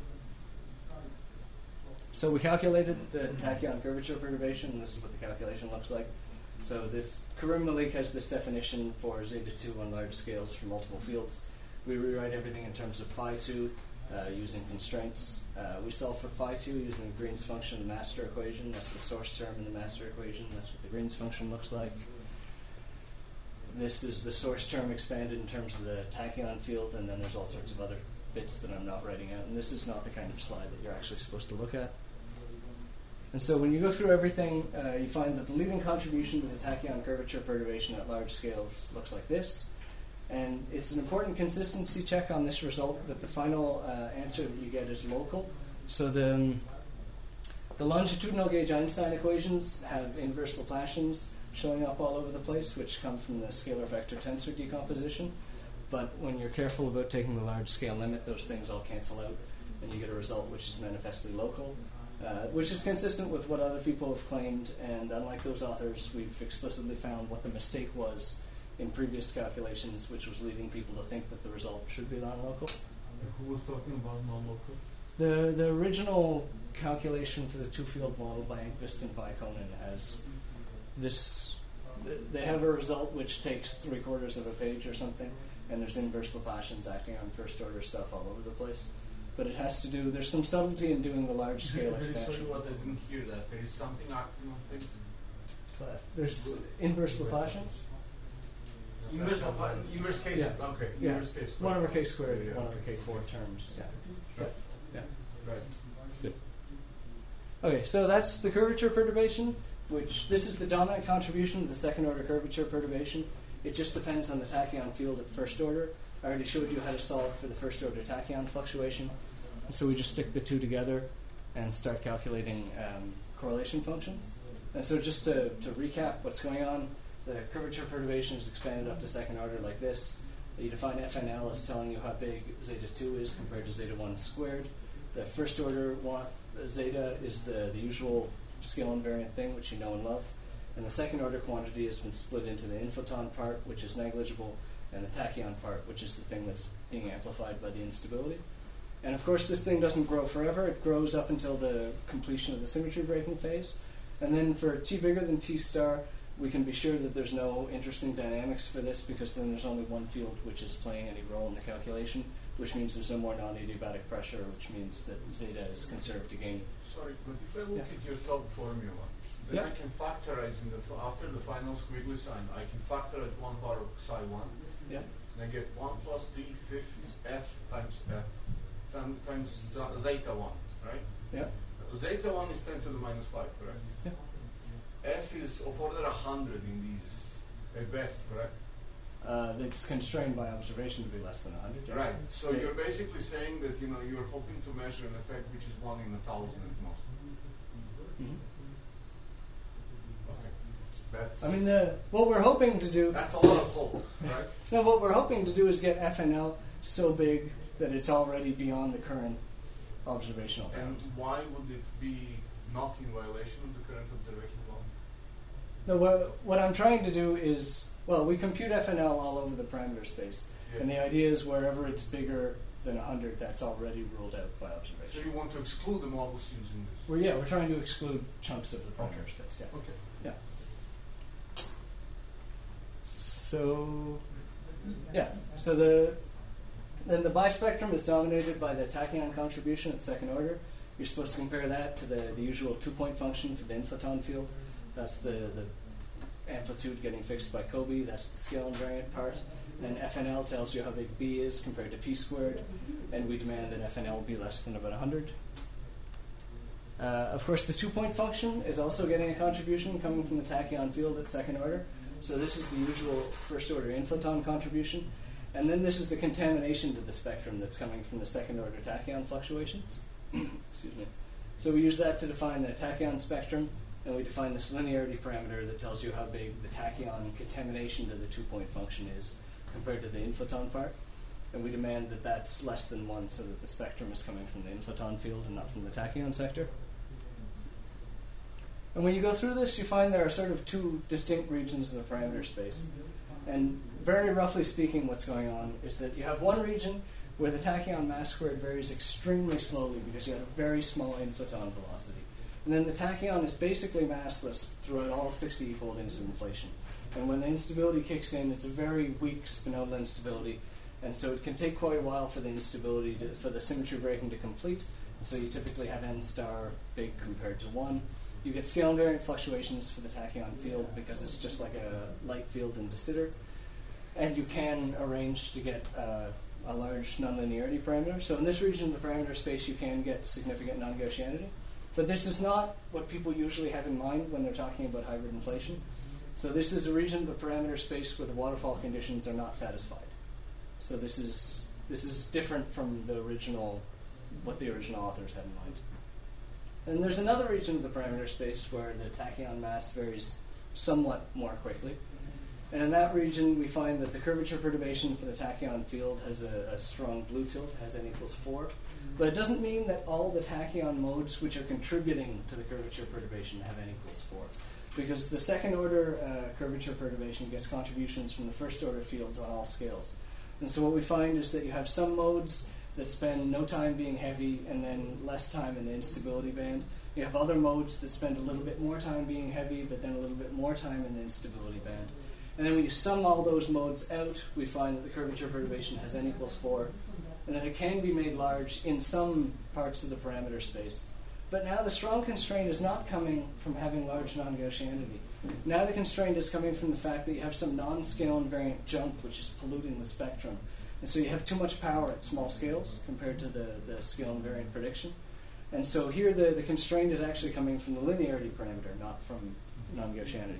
So we calculated the tachyon curvature perturbation, and this is what the calculation looks like. So this Karim Malik has this definition for zeta 2 on large scales for multiple fields. We rewrite everything in terms of phi 2 using constraints. We solve for phi 2 using the Green's function, the master equation. That's the source term in the master equation. That's what the Green's function looks like. This is the source term expanded in terms of the tachyon field, and then there's all sorts of other bits that I'm not writing out. And this is not the kind of slide that you're actually supposed to look at. And so when you go through everything, you find that the leading contribution to the tachyon curvature perturbation at large scales looks like this. And it's an important consistency check on this result that the final answer that you get is local. So the longitudinal gauge Einstein equations have inverse Laplacians showing up all over the place, which come from the scalar vector tensor decomposition. But when you're careful about taking the large scale limit, those things all cancel out, and you get a result which is manifestly local, which is consistent with what other people have claimed. And unlike those authors, we've explicitly found what the mistake was in previous calculations, which was leading people to think that the result should be non-local. Who was talking about non-local? The original calculation for the two-field model by Enquist and Vaikonen has this. They have a result which takes 3/4 of a page or something, and there's inverse Laplacians acting on first-order stuff all over the place. But it has to do. There's some subtlety in doing the large-scale expansion. Sorry, what I didn't hear that. There is something acting on things. But there's inverse Laplacians. Inverse case. Yeah. Okay. Yeah. Inverse case. 1 over k squared, Yeah, 1 over okay. k4 terms. Yeah. Sure. Yeah. Right. Good. Okay, so that's the curvature perturbation, which this is the dominant contribution of the second order curvature perturbation. It just depends on the tachyon field at first order. I already showed you how to solve for the first order tachyon fluctuation. And so we just stick the two together and start calculating correlation functions. And so just to recap what's going on, the curvature perturbation is expanded up to second order like this. You define FNL as telling you how big zeta 2 is compared to zeta 1 squared. The first order zeta is the usual scale invariant thing, which you know and love. And the second order quantity has been split into the inflaton part, which is negligible, and the tachyon part, which is the thing that's being amplified by the instability. And of course, this thing doesn't grow forever. It grows up until the completion of the symmetry breaking phase. And then for t bigger than t star, we can be sure that there's no interesting dynamics for this, because then there's only one field which is playing any role in the calculation, which means there's no more non-adiabatic pressure, which means that zeta is conserved again. Sorry, but if I look at your top formula, then I can factorize after the final squiggly sign, I can factorize 1 bar of psi 1. Yeah. And I get 1 plus d fifth f times f times zeta 1, right? Yeah. Zeta 1 is 10 to the minus 5, correct? Yeah. F is of order 100 in these, at best, correct? It's constrained by observation to be less than 100. Yeah. Right. So Yeah. you're basically saying that you're hoping to measure an effect which is 1 in 1,000 at most. Mhm. Okay. That's. I mean, what we're hoping to do. That's a lot of hope, right? No, what we're hoping to do is get FNL so big that it's already beyond the current observational And bound. why would it be not in violation of the current observation law? No, what I'm trying to do is, well, we compute FNL all over the parameter space. Yeah. And the idea is wherever it's bigger than 100, that's already ruled out by So observation. you want to exclude the models using this? Well, we're trying to exclude chunks of the parameter Okay. space. Yeah. Okay. Yeah. So then the bispectrum is dominated by the tachyon contribution at second order. You're supposed to compare that to the usual 2-point function for the inflaton field. That's the amplitude getting fixed by Kobe. That's the scale invariant part. And FNL tells you how big B is compared to P squared, and we demand that FNL be less than about 100. Of course, the 2-point function is also getting a contribution coming from the tachyon field at second order. So this is the usual first order inflaton contribution. And then this is the contamination to the spectrum that's coming from the second order tachyon fluctuations. Excuse me. So we use that to define the tachyon spectrum, and we define this linearity parameter that tells you how big the tachyon contamination to the 2-point function is compared to the inflaton part. And we demand that that's less than 1 so that the spectrum is coming from the inflaton field and not from the tachyon sector. And when you go through this, you find there are sort of two distinct regions of the parameter space. And very roughly speaking, what's going on is that you have one region where the tachyon mass squared varies extremely slowly because you have a very small inflaton velocity. And then the tachyon is basically massless throughout all 60 foldings of inflation. And when the instability kicks in, it's a very weak spinodal instability. And so it can take quite a while for the instability, for the symmetry breaking to complete. And so you typically have n star big compared to 1. You get scale invariant fluctuations for the tachyon field because it's just like a light field in de Sitter. And you can arrange to get a large nonlinearity parameter. So in this region of the parameter space, you can get significant non-Gaussianity. But this is not what people usually have in mind when they're talking about hybrid inflation. So this is a region of the parameter space where the waterfall conditions are not satisfied. So this is different from the original, what the original authors had in mind. And there's another region of the parameter space where the tachyon mass varies somewhat more quickly. And in that region, we find that the curvature perturbation for the tachyon field has a strong blue tilt, has n equals 4. But it doesn't mean that all the tachyon modes which are contributing to the curvature perturbation have n equals 4. Because the second order curvature perturbation gets contributions from the first order fields on all scales. And so what we find is that you have some modes that spend no time being heavy and then less time in the instability band. You have other modes that spend a little bit more time being heavy, but then a little bit more time in the instability band. And then when you sum all those modes out, we find that the curvature perturbation has n equals 4, and that it can be made large in some parts of the parameter space. But now the strong constraint is not coming from having large non-Gaussianity. Now the constraint is coming from the fact that you have some non-scale invariant junk which is polluting the spectrum. And so you have too much power at small scales compared to the scale invariant prediction. And so here the constraint is actually coming from the linearity parameter, not from non-Gaussianity.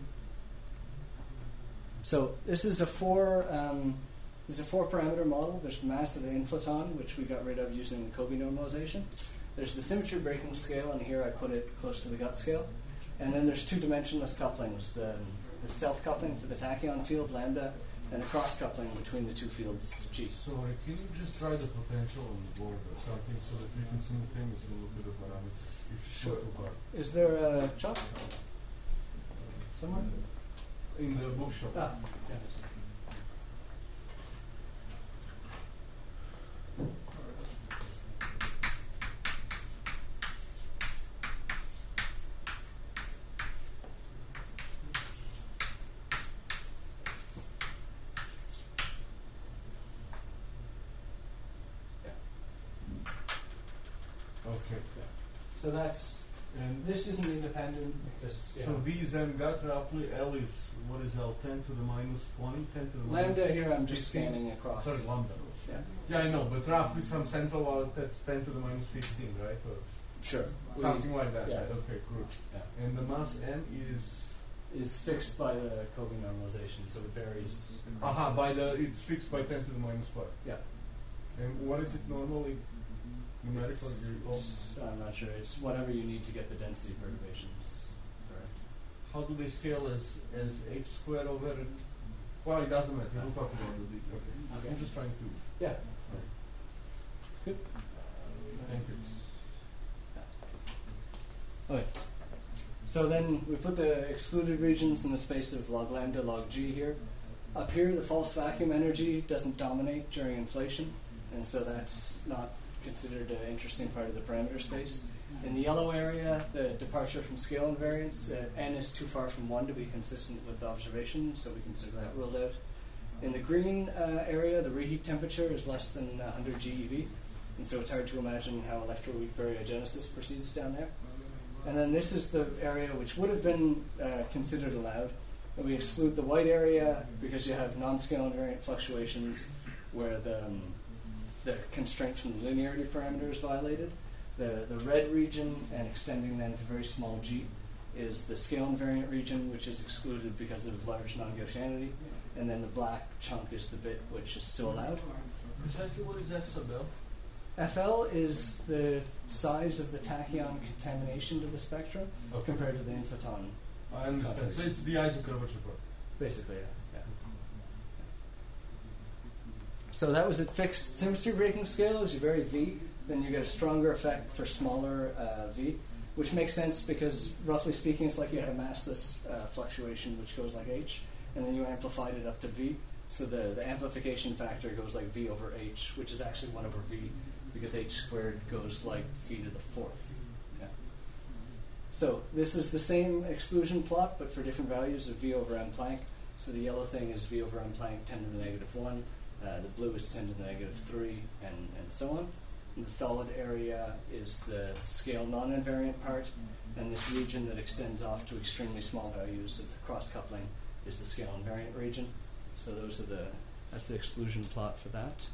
So this is a four parameter model. There's the mass of the inflaton, which we got rid of using the Kobe normalization. There's the symmetry breaking scale, and here I put it close to the gut scale. And then there's two dimensionless couplings, the self-coupling for the tachyon field, lambda, and the cross-coupling between the two fields, G. Sorry, can you just try the potential on the board or something so that we can simultaneously look at the parameters? Sure. Is there a chalk somewhere? In the bookshop. Ah, yeah. Okay. Yeah. So that's, and this isn't independent because So V is m gut roughly, L is, what is L, 10 to the minus 20, 10 to the minus lambda here I'm just 15? scanning across. Sorry, lambda. Yeah. Yeah, I know, but roughly some central out that's 10 to the minus 15, right? Or Sure. something like that. Yeah. Right? Okay, good. Yeah. And the mass M Is fixed by the Kobe normalization, so it varies. it's fixed by 10 to the minus 5. Yeah. And what is it normally numerically? I'm not sure. It's whatever you need to get the density perturbations correct. How do they scale as h squared over it? Well, it doesn't matter. We'll talk about it. Okay. I'm just trying to. Yeah. Good. Thank you. Okay. So then we put the excluded regions in the space of log lambda, log g here. Up here, the false vacuum energy doesn't dominate during inflation, and so that's not considered an interesting part of the parameter space. In the yellow area, the departure from scale invariance, n is too far from 1 to be consistent with observation, so we consider that ruled out. In the green area, the reheat temperature is less than 100 GeV, and so it's hard to imagine how electroweak baryogenesis proceeds down there. And then this is the area which would have been considered allowed. And we exclude the white area because you have non-scale invariant fluctuations where the constraint from the linearity parameter is violated. The red region, and extending then to very small g, is the scale invariant region, which is excluded because of large non-Gaussianity. And then the black chunk is the bit which is still allowed. Precisely what is that, Sabel? FL is the size of the tachyon contamination to the spectrum compared to the inflaton. I understand. So it's the isocurvature part. Basically, yeah. So that was at fixed symmetry breaking scale. As you vary V, then you get a stronger effect for smaller V, which makes sense because, roughly speaking, it's like you had a massless fluctuation which goes like H, and then you amplified it up to V. So the amplification factor goes like V over H, which is actually 1 over V, because H squared goes like V to the 4th. Yeah. So this is the same exclusion plot, but for different values of V over M Planck. So the yellow thing is V over M Planck 10 to the negative 1. The blue is 10 to the negative 3, and so on. And the solid area is the scale non-invariant part, and this region that extends off to extremely small values of the cross-coupling is the scale invariant region. So that's the exclusion plot for that.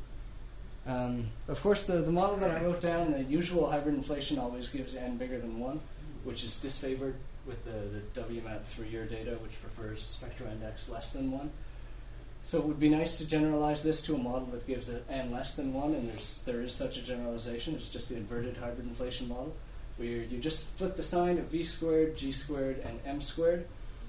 Of course, the model that I wrote down, the usual hybrid inflation always gives n bigger than 1, which is disfavored with the WMAP 3-year data, which prefers spectral index less than 1. So it would be nice to generalize this to a model that gives it n less than 1, and there is such a generalization. It's just the inverted hybrid inflation model, where you just flip the sign of v squared, g squared, and m squared,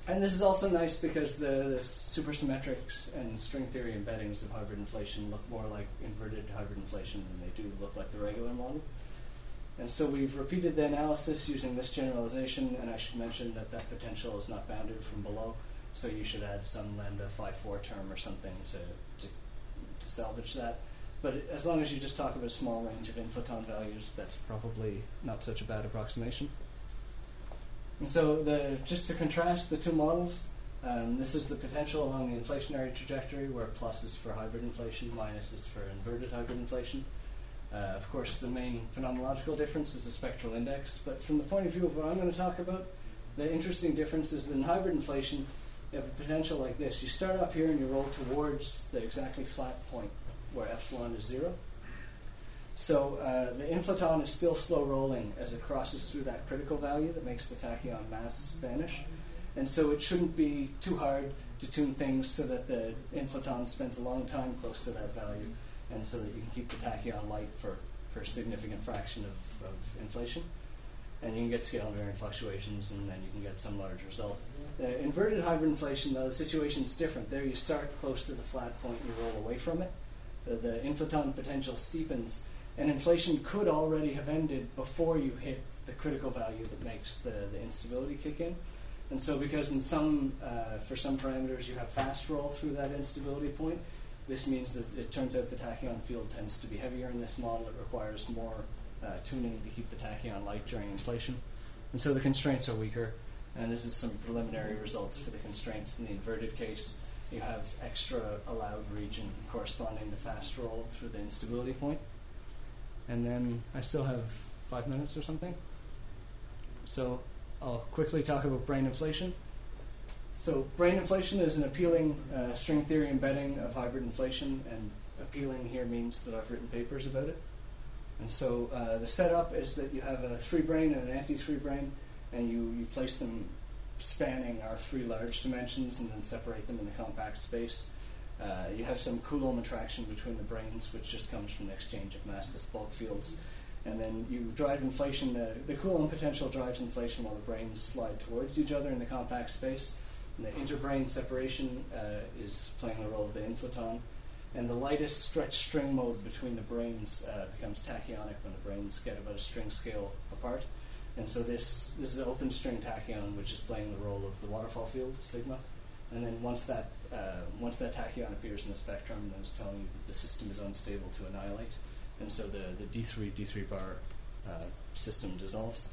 And this is also nice because the supersymmetrics and string theory embeddings of hybrid inflation look more like inverted hybrid inflation than they do look like the regular model. And so we've repeated the analysis using this generalization, and I should mention that that potential is not bounded from below, so you should add some lambda phi4 term or something to salvage that. But as long as you just talk about a small range of inflaton values, that's probably not such a bad approximation. And so just to contrast the two models, this is the potential along the inflationary trajectory, where plus is for hybrid inflation, minus is for inverted hybrid inflation. Of course, the main phenomenological difference is the spectral index, but from the point of view of what I'm going to talk about, the interesting difference is that in hybrid inflation, you have a potential like this. You start up here and you roll towards the exactly flat point where epsilon is 0. So the inflaton is still slow rolling as it crosses through that critical value that makes the tachyon mass vanish. And so it shouldn't be too hard to tune things so that the inflaton spends a long time close to that value, and so that you can keep the tachyon light for a significant fraction of inflation. And you can get scale invariant fluctuations, and then you can get some large result. Inverted hybrid inflation, though, the situation is different. There you start close to the flat point and you roll away from it. The inflaton potential steepens, and inflation could already have ended before you hit the critical value that makes the instability kick in. And so because for some parameters you have fast roll through that instability point, this means that it turns out the tachyon field tends to be heavier in this model. It requires more tuning to keep the tachyon light during inflation. And so the constraints are weaker. And this is some preliminary results for the constraints. In the inverted case, you have extra allowed region corresponding to fast roll through the instability point. And then I still have 5 minutes or something. So I'll quickly talk about brane inflation. So brane inflation is an appealing string theory embedding of hybrid inflation, and appealing here means that I've written papers about it. And so the setup is that you have a 3-brane and an anti-3 brane, and you place them spanning our 3 large dimensions and then separate them in the compact space. You have some Coulomb attraction between the branes, which just comes from the exchange of massless bulk fields. And then you drive inflation, the Coulomb potential drives inflation while the branes slide towards each other in the compact space. And the interbrane separation is playing the role of the inflaton. And the lightest stretch string mode between the branes becomes tachyonic when the branes get about a string scale apart. And so this is an open string tachyon, which is playing the role of the waterfall field, sigma. And then once that tachyon appears in the spectrum, then it's telling you that the system is unstable to annihilate. And so the D3 bar system dissolves.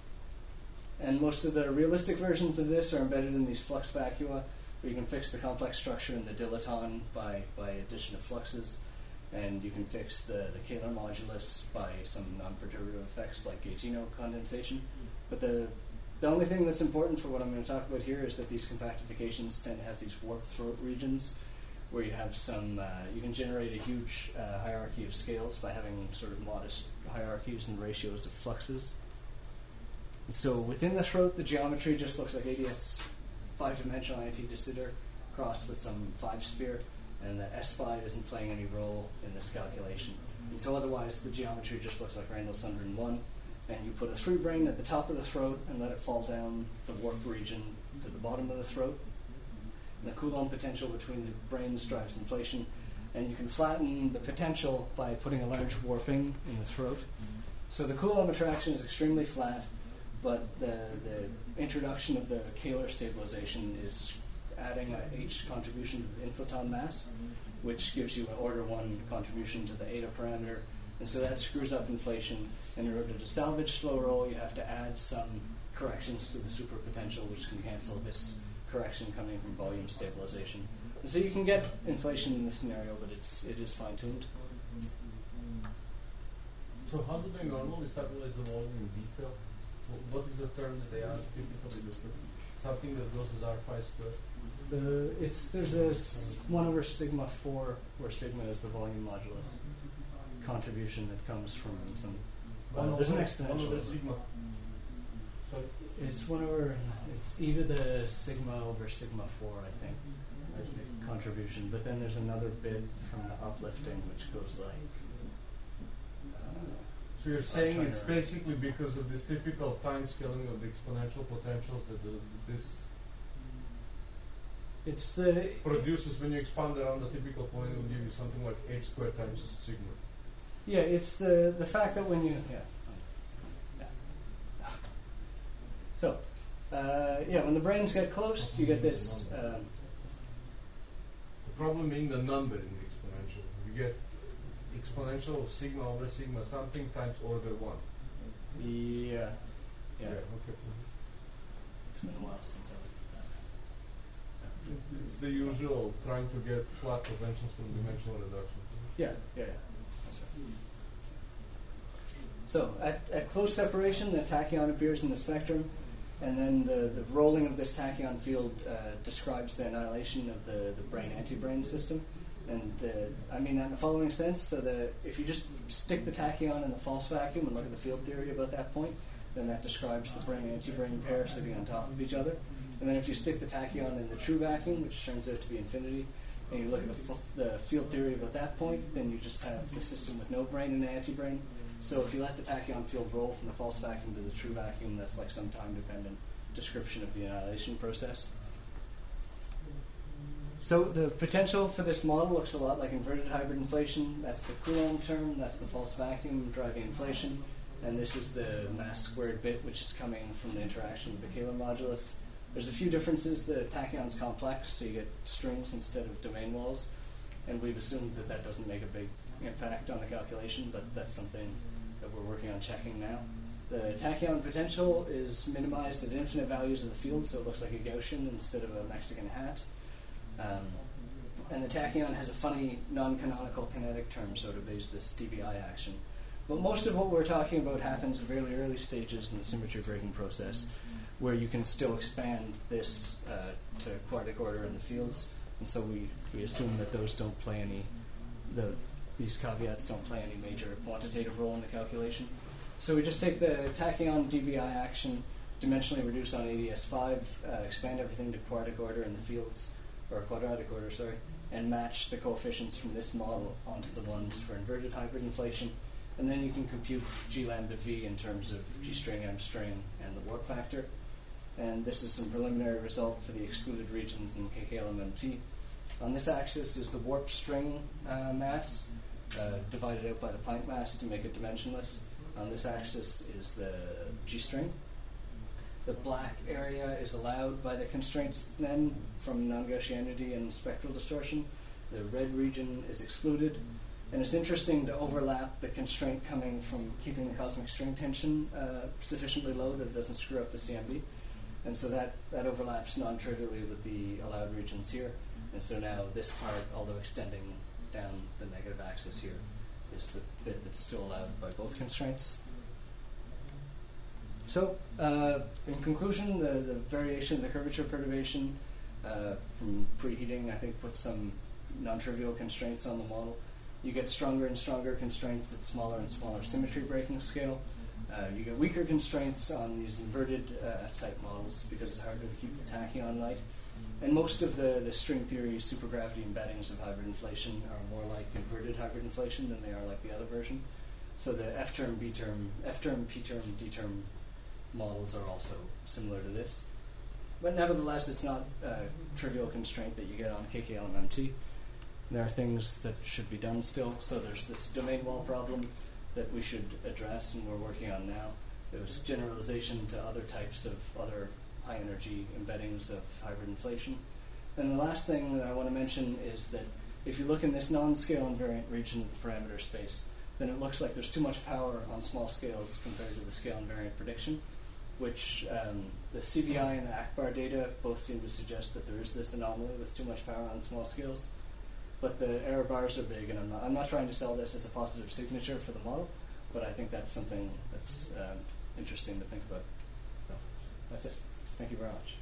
And most of the realistic versions of this are embedded in these flux vacua, where you can fix the complex structure in the dilaton by addition of fluxes. And you can fix the Kähler modulus by some non-perturbative effects like Gaugino condensation. But the only thing that's important for what I'm going to talk about here is that these compactifications tend to have these warp throat regions where you have some, you can generate a huge hierarchy of scales by having sort of modest hierarchies and ratios of fluxes. And so within the throat, the geometry just looks like ADS 5-dimensional anti-de Sitter crossed with some 5-sphere. And the S5 isn't playing any role in this calculation. And so otherwise, the geometry just looks like Randall-Sundrin 1. And you put a 3-brane at the top of the throat and let it fall down the warp region to the bottom of the throat. And the Coulomb potential between the branes drives inflation. And you can flatten the potential by putting a large warping in the throat. So the Coulomb attraction is extremely flat, but the introduction of the Kähler stabilization is adding a H contribution to the inflaton mass, which gives you an order 1 contribution to the eta parameter. And so that screws up inflation. And in order to salvage slow roll, you have to add some corrections to the superpotential, which can cancel this correction coming from volume stabilization. And so you can get inflation in this scenario, but it is fine-tuned. So how do they normally stabilize the volume in detail? What is the term that they are typically looking? Something that goes as R phi squared? There's a 1 over sigma 4, where sigma is the volume modulus contribution that comes from some. There's an exponential. 1 over sigma. Sorry? It's e to the sigma over sigma 4, I think, contribution. But then there's another bit from the uplifting, which goes like. So you're saying it's basically because of this typical time scaling of the exponential potentials that this It's the produces when you expand around the typical point, it will give you something like h squared times sigma. Yeah, it's the fact that when you So when the branes get close, you get this. The problem being the number in the exponential. You get exponential of sigma over sigma something times order 1. Yeah. Okay. It's been a while since I looked at that. It's the usual trying to get flat conventions from dimensional reduction. Yeah. That's right. So at close separation, the tachyon appears in the spectrum, and then the rolling of this tachyon field describes the annihilation of the brane-antibrane system. And I mean that in the following sense, so that if you just stick the tachyon in the false vacuum and look at the field theory about that point, then that describes the brane-antibrane pair sitting on top of each other. And then if you stick the tachyon in the true vacuum, which turns out to be infinity, and you look at the field theory about that point, then you just have the system with no brane and antibrane. So if you let the tachyon field roll from the false vacuum to the true vacuum, that's like some time-dependent description of the annihilation process. So the potential for this model looks a lot like inverted hybrid inflation. That's the Coulomb term, that's the false vacuum driving inflation, and this is the mass squared bit, which is coming from the interaction with the Kähler modulus. There's a few differences. The tachyon's complex, so you get strings instead of domain walls, and we've assumed that doesn't make a big impact on the calculation, but that's something that we're working on checking now. The tachyon potential is minimized at infinite values of the field, so it looks like a Gaussian instead of a Mexican hat. And the tachyon has a funny non-canonical kinetic term, so it obeys this dBi action. But most of what we're talking about happens in very early stages in the symmetry breaking process, where you can still expand this to quartic order in the fields. And so we assume that those don't play these caveats don't play any major quantitative role in the calculation. So we just take the tachyon dBi action, dimensionally reduce on ADS5, expand everything to quartic order in the fields, or quadratic order, and match the coefficients from this model onto the ones for inverted hybrid inflation. And then you can compute G lambda V in terms of G string, M string, and the warp factor. And this is some preliminary result for the excluded regions in KKLMMT. On this axis is the warp string mass, divided out by the Planck mass to make it dimensionless. On this axis is the G string. The black area is allowed by the constraints then from non-Gaussianity and spectral distortion. The red region is excluded. And it's interesting to overlap the constraint coming from keeping the cosmic string tension sufficiently low that it doesn't screw up the CMB. And so that overlaps non-trivially with the allowed regions here. And so now this part, although extending down the negative axis here, is the bit that's still allowed by both constraints. So, in conclusion, the variation of the curvature perturbation from preheating, I think, puts some non-trivial constraints on the model. You get stronger and stronger constraints at smaller and smaller symmetry breaking scale. You get weaker constraints on these inverted type models because it's harder to keep the tachyon light. And most of the string theory supergravity embeddings of hybrid inflation are more like inverted hybrid inflation than they are like the other version. So the F-term, B-term, F-term, P-term, D-term models are also similar to this. But nevertheless, it's not a trivial constraint that you get on KKLMMT. There are things that should be done still. So there's this domain wall problem that we should address and we're working on now. There's generalization to other types of other high energy embeddings of hybrid inflation. And the last thing that I want to mention is that if you look in this non-scale invariant region of the parameter space, then it looks like there's too much power on small scales compared to the scale invariant prediction, which the CBI and the Akbar data both seem to suggest that there is this anomaly with too much power on small scales. But the error bars are big, and I'm not trying to sell this as a positive signature for the model, but I think that's something that's interesting to think about. So that's it. Thank you very much.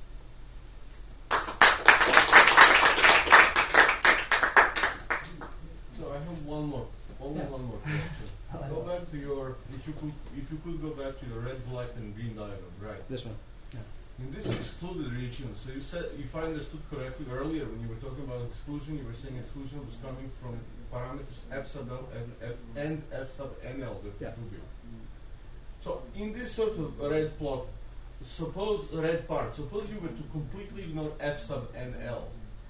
So I have one more question. Go back to your, if you could go back to your red, black, and green diagram, right? This one. Yeah. In this excluded region, so you said, if I understood correctly earlier when you were talking about exclusion, you were saying exclusion was coming from parameters f sub L and f sub NL, the two. So in this sort of red plot, suppose you were to completely ignore f sub NL,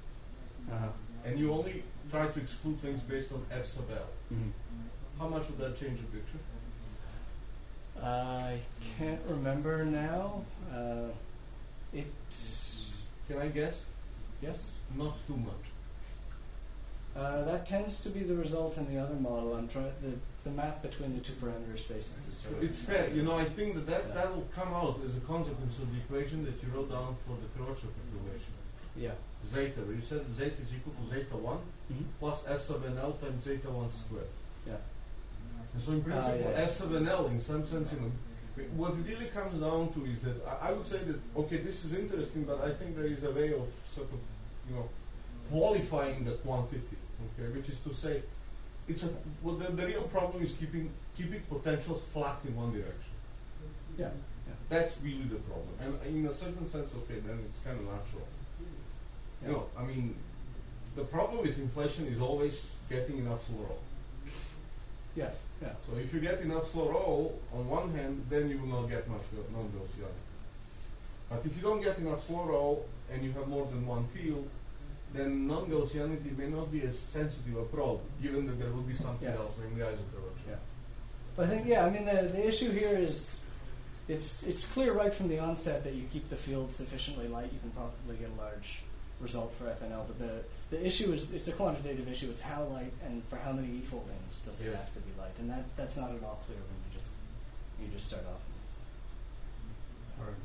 and you only try to exclude things based on F sub L, Mm-hmm. how much would that change the picture? I can't remember now. It. Can I guess? Yes. Not too much. That tends to be the result in the other model. I'm trying the map between the two parameter spaces is sort of. It's fair. I think that'll come out as a consequence of the equation that you wrote down for the Kirchhoff equation. Yeah. Zeta, where you said zeta is equal to zeta 1 plus F sub NL times zeta 1 squared. Yeah. And so in principle, yeah. F sub NL, in some sense, what it really comes down to is that I would say that, okay, this is interesting, but I think there is a way of sort of, qualifying the quantity, okay, which is to say, the real problem is keeping potentials flat in one direction. Yeah. That's really the problem. And in a certain sense, okay, then it's kind of natural. Yeah. The problem with inflation is always getting enough flow roll. Yeah. So if you get enough flow roll, on one hand, then you will not get much non-Gaussianity. But if you don't get enough flow roll and you have more than one field, then non-Gaussianity may not be as sensitive a problem, given that there will be something else, namely isocorrection. Yeah. But I think, the issue here is it's clear right from the onset that you keep the field sufficiently light, you can probably get a large result for FNL. But the issue is it's a quantitative issue. It's how light and for how many e-foldings does it have to be light, and that's not at all clear when you just start off with this. Alright.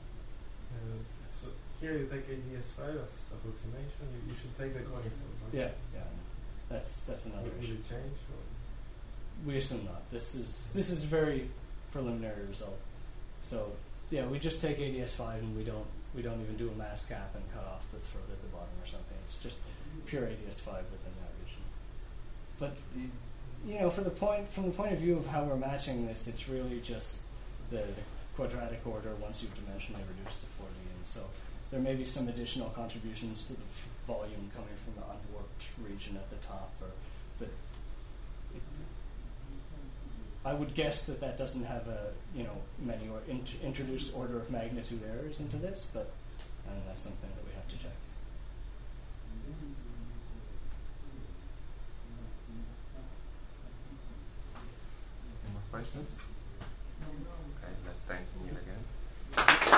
So here you take ADS5 as approximation. You should take the conic one. Yeah. That's another Will issue. it change? Or? We assume not. This is a very preliminary result. So we just take ADS5 and we don't even do a mass cap and cut off the throat at the bottom or something. It's just pure ADS5 within that region. But from the point of view of how we're matching this, it's really just the quadratic order once you've dimensionally reduced to 4D. And so there may be some additional contributions to the volume coming from the unwarped region at the top, but I would guess that doesn't have many or introduce order of magnitude errors into this, but that's something that we have to check. Any more questions? Okay, let's thank Neil again.